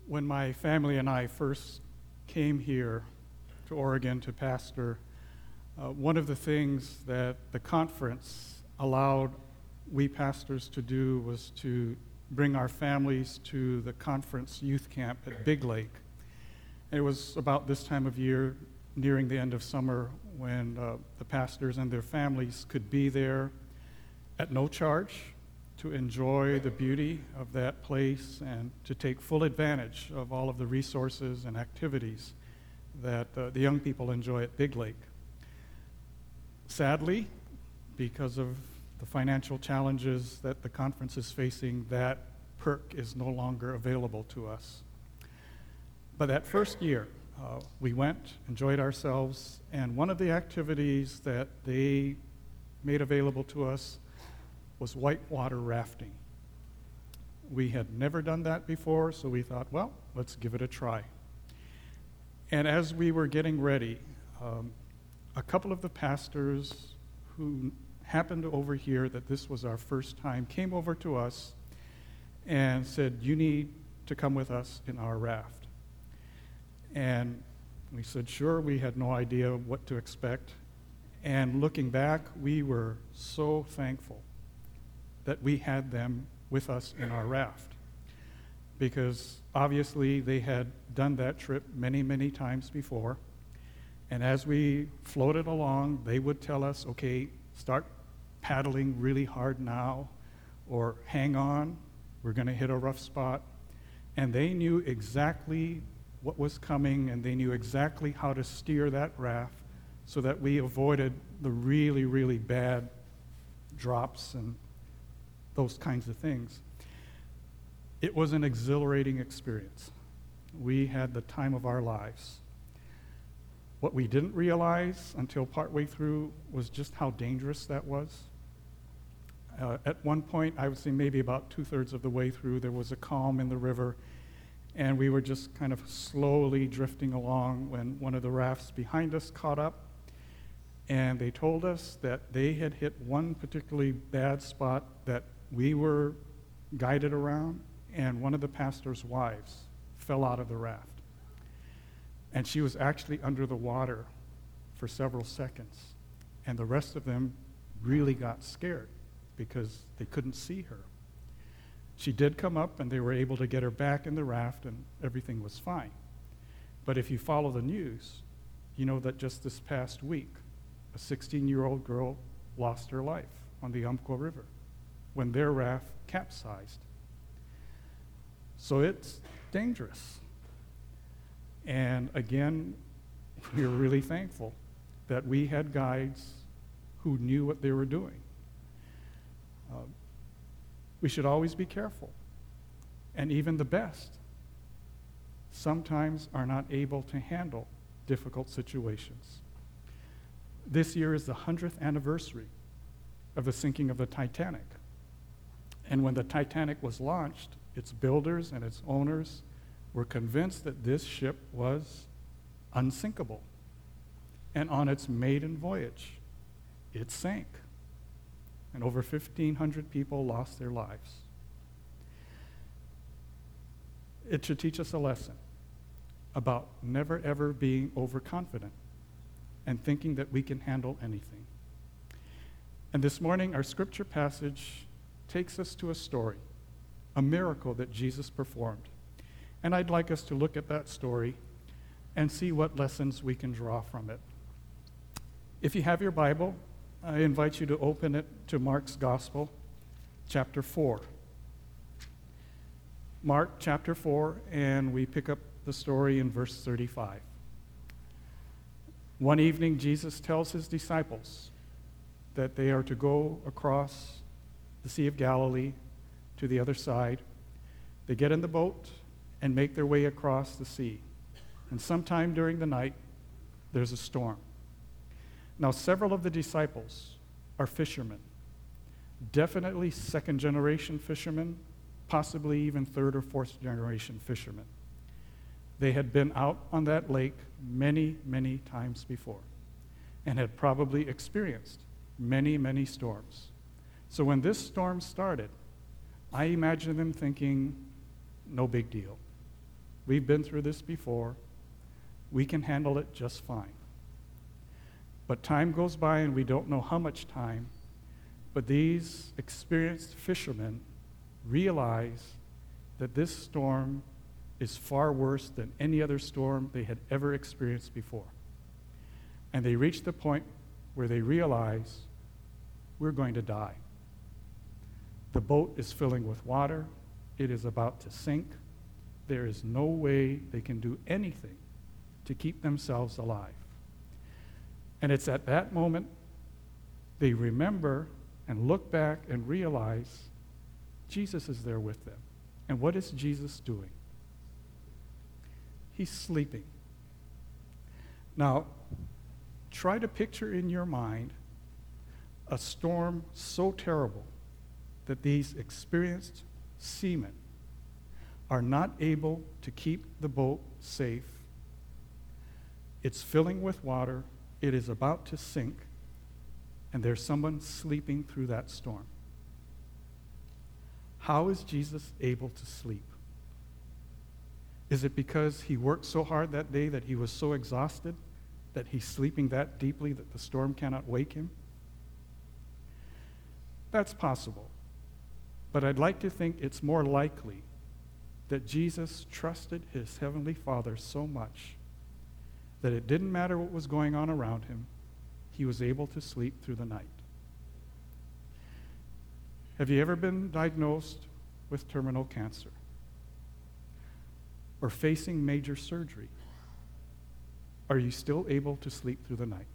When my family and I first came here to Oregon to pastor, one of the things that the conference allowed we pastors to do was to bring our families to the conference youth camp at Big Lake. And it was about this time of year, nearing the end of summer, when the pastors and their families could be there at no charge to enjoy the beauty of that place and to take full advantage of all of the resources and activities that the young people enjoy at Big Lake. Sadly, because of the financial challenges that the conference is facing, that perk is no longer available to us. But that first year, we went, enjoyed ourselves, and one of the activities that they made available to us was whitewater rafting. We had never done that before, so we thought, well, let's give it a try. And as we were getting ready, a couple of the pastors who happened to overhear that this was our first time came over to us and said, "You need to come with us in our raft." And we said, sure. We had no idea what to expect. And looking back, we were so thankful that we had them with us in our raft, because obviously they had done that trip many, many times before. And as we floated along, they would tell us, okay, start paddling really hard now, or hang on, we're going to hit a rough spot. And they knew exactly what was coming, and they knew exactly how to steer that raft so that we avoided the really, really bad drops and those kinds of things. It was an exhilarating experience. We had the time of our lives. What we didn't realize until partway through was just how dangerous that was. At one point, I would say maybe about 2/3 of the way through, there was a calm in the river, and we were just kind of slowly drifting along when one of the rafts behind us caught up, and they told us that they had hit one particularly bad spot that we were guided around, and one of the pastor's wives fell out of the raft. And she was actually under the water for several seconds, and the rest of them really got scared because they couldn't see her. She did come up, and they were able to get her back in the raft, and everything was fine. But if you follow the news, you know that just this past week, a 16-year-old girl lost her life on the Umpqua River when their raft capsized. So it's dangerous. And again, we're really thankful that we had guides who knew what they were doing. We should always be careful. And even the best sometimes are not able to handle difficult situations. This year is the 100th anniversary of the sinking of the Titanic. And when the Titanic was launched, its builders and its owners were convinced that this ship was unsinkable. And on its maiden voyage, it sank. And over 1,500 people lost their lives. It should teach us a lesson about never ever being overconfident and thinking that we can handle anything. And this morning, our scripture passage takes us to a story, a miracle that Jesus performed. And I'd like us to look at that story and see what lessons we can draw from it. If you have your Bible, I invite you to open it to Mark's Gospel, chapter 4. Mark chapter 4, and we pick up the story in verse 35. One evening, Jesus tells his disciples that they are to go across the Sea of Galilee to the other side. They get in the boat and make their way across the sea. And sometime during the night, there's a storm. Now, several of the disciples are fishermen, definitely second-generation fishermen, possibly even third or fourth generation fishermen. They had been out on that lake many, many times before and had probably experienced many, many storms. So when this storm started, I imagine them thinking, no big deal. We've been through this before. We can handle it just fine. But time goes by, and we don't know how much time, but these experienced fishermen realize that this storm is far worse than any other storm they had ever experienced before. And they reach the point where they realize, we're going to die. The boat is filling with water. It is about to sink. There is no way they can do anything to keep themselves alive. And it's at that moment they remember and look back and realize Jesus is there with them. And what is Jesus doing? He's sleeping. Now, try to picture in your mind a storm so terrible that these experienced seamen are not able to keep the boat safe. It's filling with water. It is about to sink. And there's someone sleeping through that storm. How is Jesus able to sleep? Is it because he worked so hard that day that he was so exhausted that he's sleeping that deeply that the storm cannot wake him? That's possible. But I'd like to think it's more likely that Jesus trusted his heavenly Father so much that it didn't matter what was going on around him, he was able to sleep through the night. Have you ever been diagnosed with terminal cancer or facing major surgery? Are you still able to sleep through the night?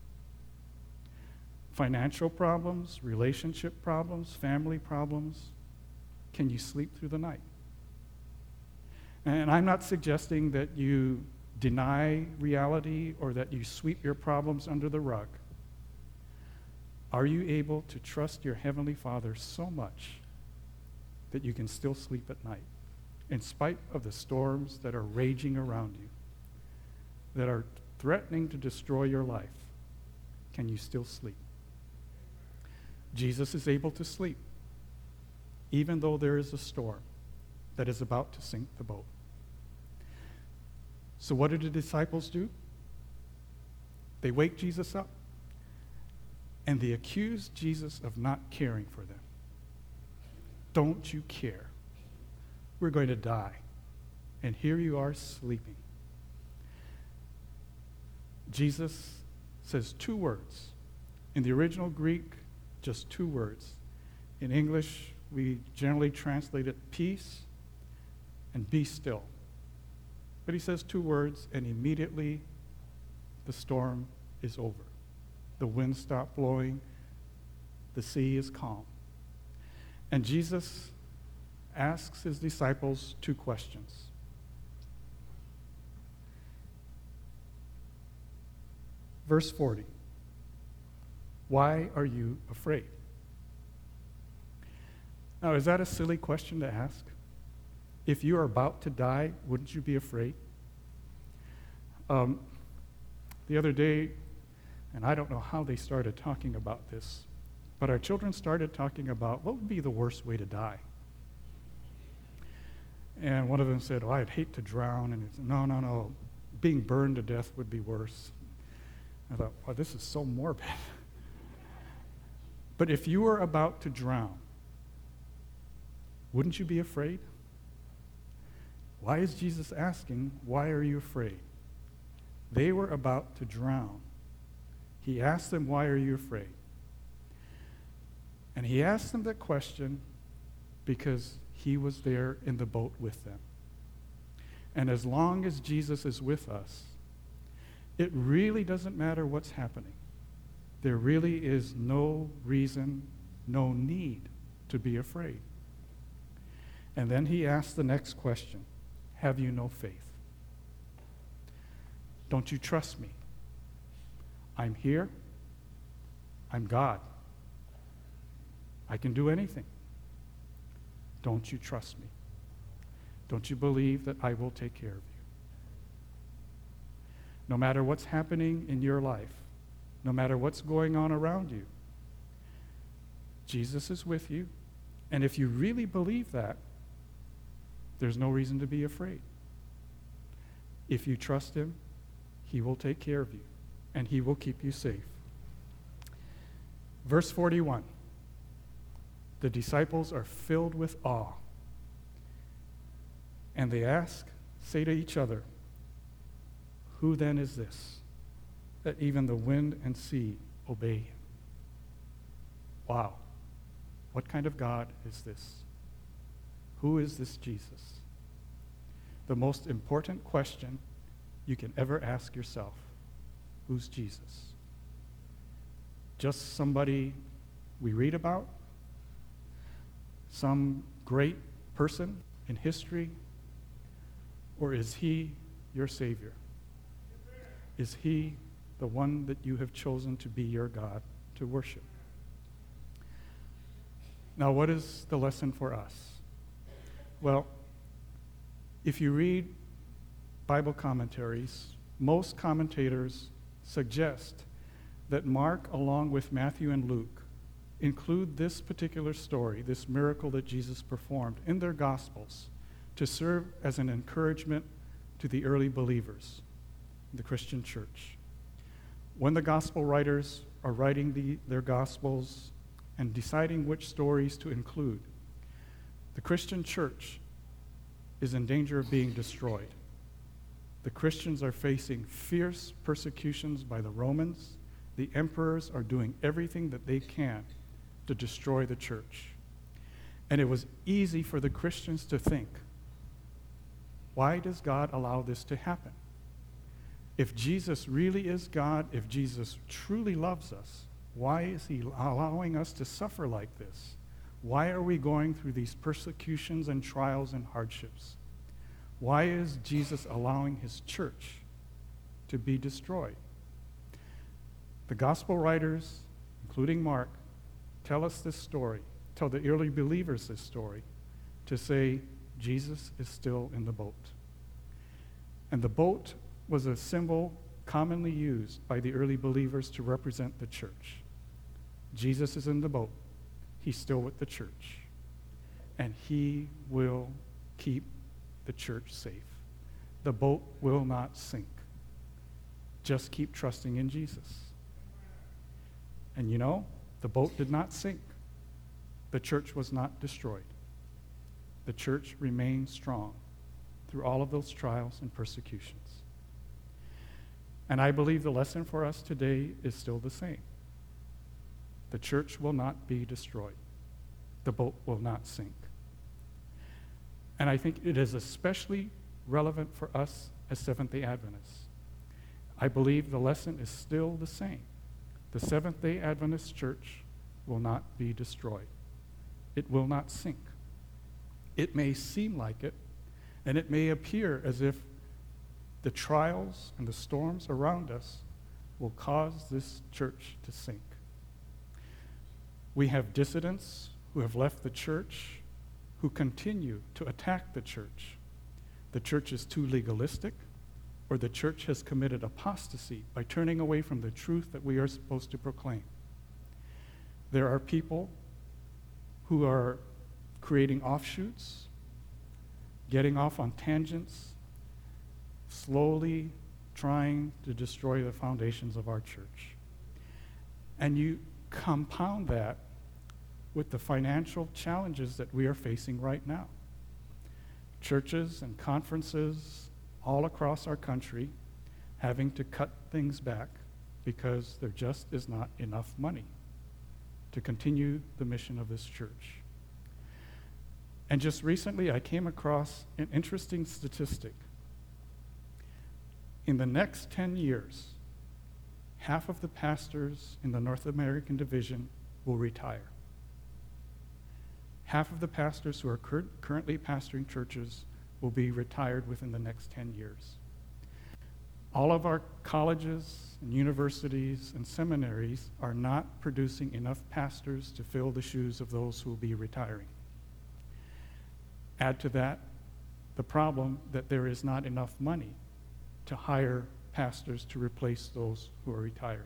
Financial problems, relationship problems, family problems, can you sleep through the night? And I'm not suggesting that you deny reality or that you sweep your problems under the rug. Are you able to trust your Heavenly Father so much that you can still sleep at night, in spite of the storms that are raging around you, that are threatening to destroy your life? Can you still sleep? Jesus is able to sleep, even though there is a storm that is about to sink the boat. So what do the disciples do? They wake Jesus up, and they accuse Jesus of not caring for them. Don't you care? We're going to die, and here you are sleeping. Jesus says two words. In the original Greek, just two words. In English, we generally translate it peace and be still. But he says two words, and immediately the storm is over. The wind stopped blowing. The sea is calm. And Jesus asks his disciples two questions. Verse 40. Why are you afraid? Now, is that a silly question to ask? If you are about to die, wouldn't you be afraid? The other day, and I don't know how they started talking about this, but our children started talking about what would be the worst way to die. And one of them said, oh, I'd hate to drown. And he said, no, being burned to death would be worse. I thought, well, this is so morbid. But if you were about to drown, wouldn't you be afraid? Why is Jesus asking, why are you afraid? They were about to drown. He asked them, why are you afraid? And he asked them that question because he was there in the boat with them. And as long as Jesus is with us, it really doesn't matter what's happening. There really is no reason, no need to be afraid. And then he asked the next question, have you no faith? Don't you trust me? I'm here. I'm God. I can do anything. Don't you trust me? Don't you believe that I will take care of you? No matter what's happening in your life, no matter what's going on around you, Jesus is with you. And if you really believe that, there's no reason to be afraid. If you trust him, he will take care of you, and he will keep you safe. Verse 41, the disciples are filled with awe, and they say to each other, "Who then is this, that even the wind and sea obey him?" Wow, what kind of God is this? Who is this Jesus? The most important question you can ever ask yourself: who's Jesus? Just somebody we read about? Some great person in history? Or is he your Savior? Is he the one that you have chosen to be your God to worship? Now, what is the lesson for us? Well, if you read Bible commentaries, most commentators suggest that Mark, along with Matthew and Luke, include this particular story, this miracle that Jesus performed, in their Gospels to serve as an encouragement to the early believers in the Christian church. When the Gospel writers are writing their Gospels and deciding which stories to include, the Christian church is in danger of being destroyed. The Christians are facing fierce persecutions by the Romans. The emperors are doing everything that they can to destroy the church. And it was easy for the Christians to think, why does God allow this to happen? If Jesus really is God, if Jesus truly loves us, why is he allowing us to suffer like this? Why are we going through these persecutions and trials and hardships? Why is Jesus allowing his church to be destroyed? The gospel writers, including Mark, tell us this story, tell the early believers this story, to say Jesus is still in the boat. And the boat was a symbol commonly used by the early believers to represent the church. Jesus is in the boat. He's still with the church. And he will keep the church safe. The boat will not sink. Just keep trusting in Jesus. And you know, the boat did not sink. The church was not destroyed. The church remained strong through all of those trials and persecutions. And I believe the lesson for us today is still the same. The church will not be destroyed. The boat will not sink. And I think it is especially relevant for us as Seventh-day Adventists. I believe the lesson is still the same. The Seventh-day Adventist church will not be destroyed. It will not sink. It may seem like it, and it may appear as if the trials and the storms around us will cause this church to sink. We have dissidents who have left the church, who continue to attack the church. The church is too legalistic, or the church has committed apostasy by turning away from the truth that we are supposed to proclaim. There are people who are creating offshoots, getting off on tangents, slowly trying to destroy the foundations of our church. And you compound that with the financial challenges that we are facing right now. Churches and conferences all across our country having to cut things back because there just is not enough money to continue the mission of this church. And just recently, I came across an interesting statistic. In the next 10 years, half of the pastors in the North American division will retire. Half of the pastors who are currently pastoring churches will be retired within the next 10 years. All of our colleges and universities and seminaries are not producing enough pastors to fill the shoes of those who will be retiring. Add to that the problem that there is not enough money to hire pastors to replace those who are retiring.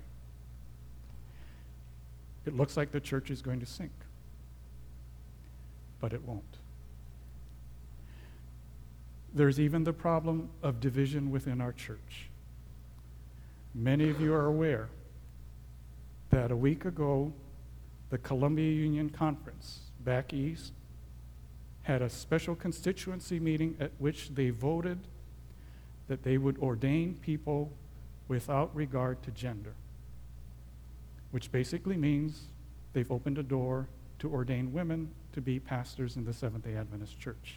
It looks like the church is going to sink, but it won't. There's even the problem of division within our church. Many of you are aware that a week ago, the Columbia Union Conference back east had a special constituency meeting at which they voted that they would ordain people without regard to gender, which basically means they've opened a door to ordain women to be pastors in the Seventh-day Adventist Church.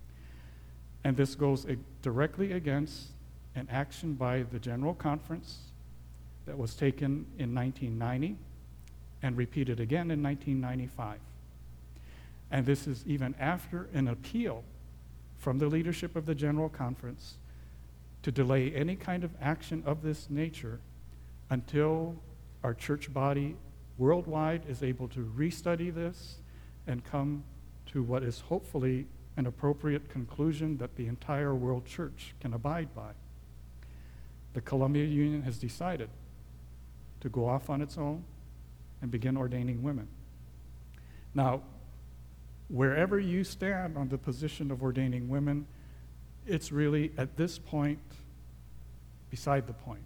And this goes directly against an action by the General Conference that was taken in 1990 and repeated again in 1995. And this is even after an appeal from the leadership of the General Conference to delay any kind of action of this nature until our church body worldwide is able to restudy this and come to what is hopefully an appropriate conclusion that the entire world church can abide by. The Columbia Union has decided to go off on its own and begin ordaining women. Now, wherever you stand on the position of ordaining women, it's really, at this point, beside the point.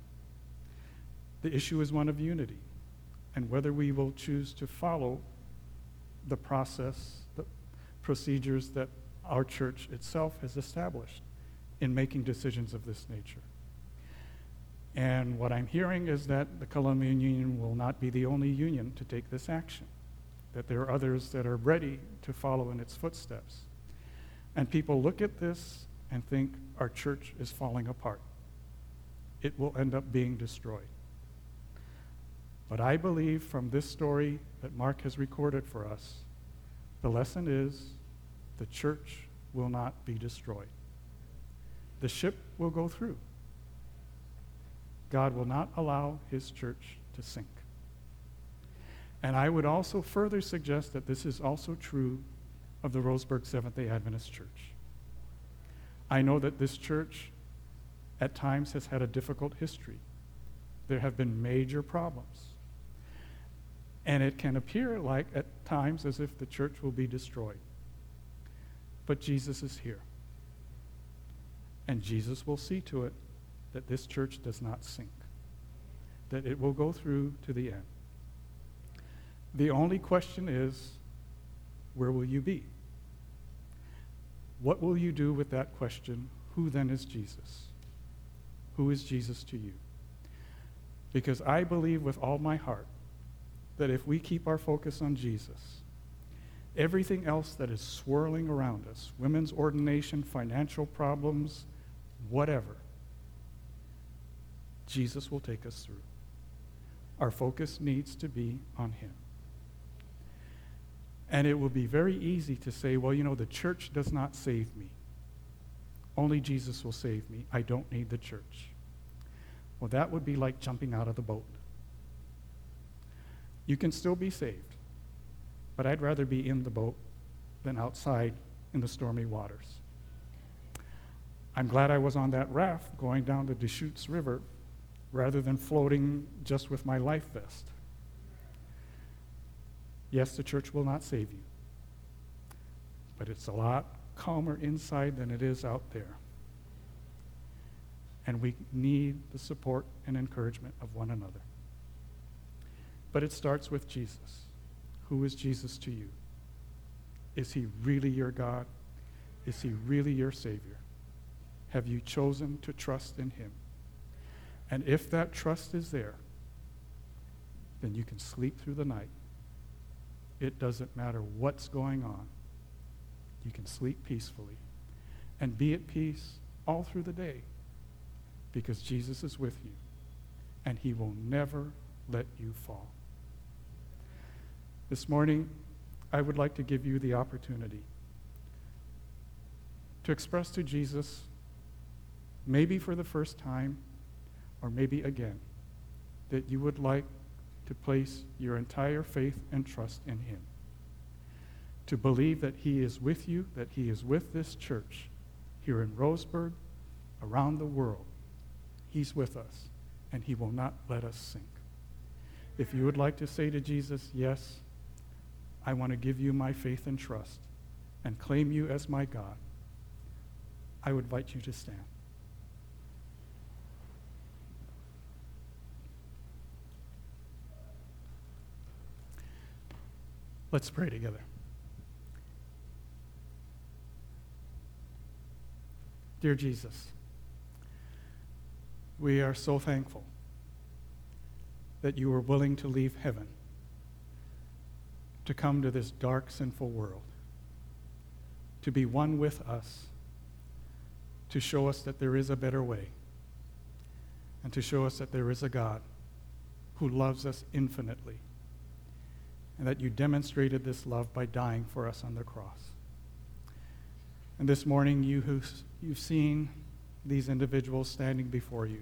The issue is one of unity, and whether we will choose to follow the process, the procedures that our church itself has established in making decisions of this nature. And what I'm hearing is that the Columbian Union will not be the only union to take this action, that there are others that are ready to follow in its footsteps. And people look at this and think our church is falling apart. It will end up being destroyed. But I believe from this story that Mark has recorded for us, the lesson is the church will not be destroyed. The ship will go through. God will not allow his church to sink. And I would also further suggest that this is also true of the Roseburg Seventh-day Adventist Church. I know that this church at times has had a difficult history. There have been major problems. And it can appear like at times as if the church will be destroyed. But Jesus is here. And Jesus will see to it that this church does not sink, that it will go through to the end. The only question is, where will you be? What will you do with that question? Who then is Jesus? Who is Jesus to you? Because I believe with all my heart that if we keep our focus on Jesus, everything else that is swirling around us, women's ordination, financial problems, whatever, Jesus will take us through. Our focus needs to be on him. And it will be very easy to say, well, you know, the church does not save me. Only Jesus will save me. I don't need the church. Well, that would be like jumping out of the boat. You can still be saved, but I'd rather be in the boat than outside in the stormy waters. I'm glad I was on that raft going down the Deschutes River rather than floating just with my life vest. Yes, the church will not save you, but it's a lot calmer inside than it is out there. And we need the support and encouragement of one another. But it starts with Jesus. Who is Jesus to you? Is he really your God? Is he really your Savior? Have you chosen to trust in him? And if that trust is there, then you can sleep through the night. It doesn't matter what's going on. You can sleep peacefully and be at peace all through the day because Jesus is with you and he will never let you fall. This morning, I would like to give you the opportunity to express to Jesus, maybe for the first time, or maybe again, that you would like to place your entire faith and trust in him. To believe that he is with you, that he is with this church here in Roseburg, around the world. He's with us, and he will not let us sink. If you would like to say to Jesus, yes, I want to give you my faith and trust and claim you as my God, I would invite you to stand. Let's pray together. Dear Jesus, we are so thankful that you were willing to leave heaven to come to this dark, sinful world, to be one with us, to show us that there is a better way, and to show us that there is a God who loves us infinitely, and that you demonstrated this love by dying for us on the cross. And this morning, you've seen these individuals standing before you,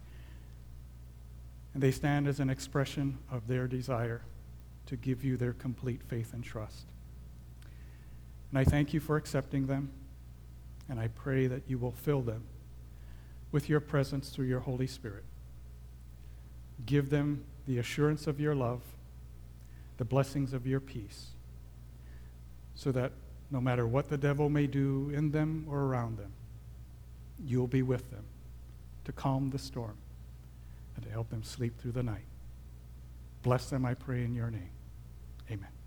and they stand as an expression of their desire to give you their complete faith and trust. And I thank you for accepting them, and I pray that you will fill them with your presence through your Holy Spirit. Give them the assurance of your love, the blessings of your peace, so that no matter what the devil may do in them or around them, you'll be with them to calm the storm and to help them sleep through the night. Bless them, I pray, in your name. Amen.